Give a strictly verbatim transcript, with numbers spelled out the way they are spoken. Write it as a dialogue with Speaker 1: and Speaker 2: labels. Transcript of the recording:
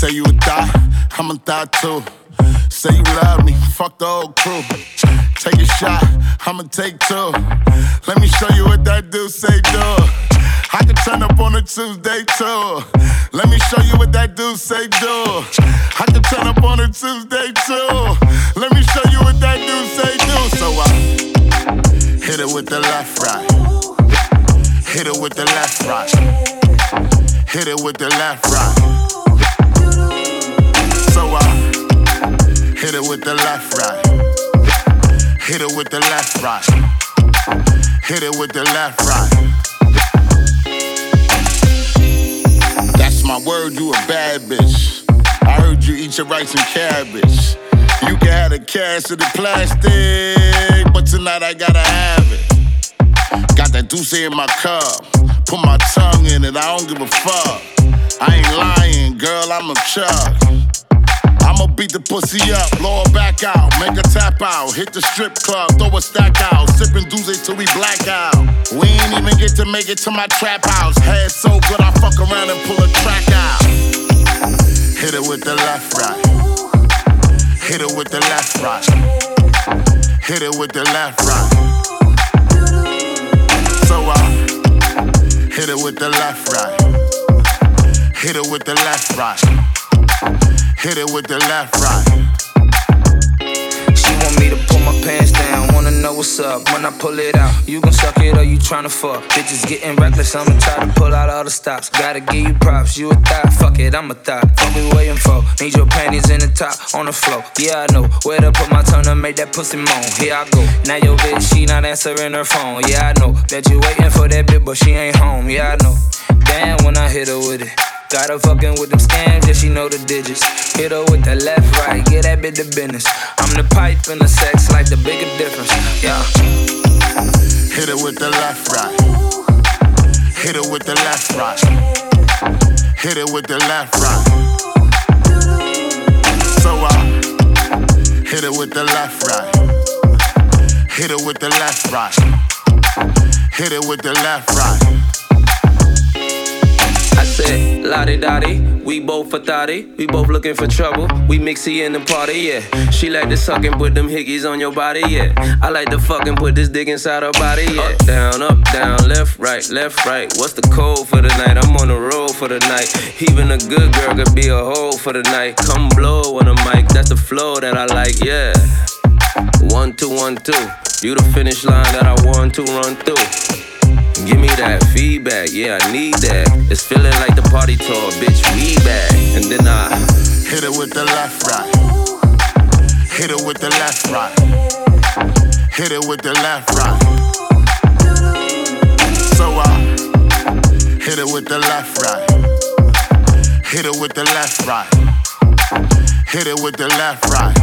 Speaker 1: Say you a thot, I'm a thot too. Say you love me, fuck the whole crew. Take a shot, I'ma take two. Let me show you what that dude say do. I can turn up on a Tuesday too. Let me show you what that dude say do. I can turn up on a Tuesday too. Let me show you what that dude say do. So I hit it with the left, right. Hit it with the left, right. Hit it with the left, right. So I hit it with the left, right. Hit it with the left, right. Hit it with the left, right. That's my word, you a bad bitch. I heard you eat your rice and cabbage. You can have the cash or the plastic, but tonight I gotta have it. Got that deuce in my cup. Put my tongue in it, I don't give a fuck. I ain't lying, girl, I'm a chuck. I'ma beat the pussy up, blow her back out, make her tap out, hit the strip club, throw a stack out, sippin' doozy till we black out. We ain't even get to make it to my trap house. Head so good, I fuck around and pull a track out. Hit it with the left, right. Hit it with the left, right. Hit it with the left, right. So I hit it with the left, right. Hit it with the left, right. Hit it with the left, right.
Speaker 2: She want me to pull my pants down, wanna know what's up when I pull it out. You gon' suck it or you tryna fuck? Bitches getting reckless, I'ma try to pull out all the stops. Gotta give you props, you a thot, fuck it, I'm a thot. What we waiting for? Need your panties in the top, on the floor. Yeah, I know where to put my tongue to make that pussy moan. Here I go. Now your bitch, she not answering her phone. Yeah, I know that you waiting for that bitch, but she ain't home. Yeah, I know. Damn, when I hit her with it. Got her fucking with them scams, yeah, she know the digits. Hit her with the left, right, get that bit the business. I'm the pipe and the sex, like the bigger difference, yeah.
Speaker 1: Hit it with the left, right. Hit it with the left, right. Hit it with the left, right. So I hit it with the left, right. Hit it with the left, right. Hit it with the left, right.
Speaker 2: I said, lottie-dottie, we both for thotty. We both looking for trouble, we mixy in the party, yeah. She like to suck and put them hickeys on your body, yeah. I like to fucking put this dick inside her body, yeah. Up, down, up, down, left, right, left, right. What's the code for the night? I'm on the road for the night. Even a good girl could be a hoe for the night. Come blow on the mic, that's the flow that I like, yeah. One, two, one, two. You the finish line that I want to run through. Give me that feedback, yeah, I need that. It's feeling like the party tour, bitch, we back. And then I
Speaker 1: hit it with the left, right. Hit it with the left, right. Hit it with the left, right. So I hit it with the left, right. Hit it with the left, right. Hit it with the left, right.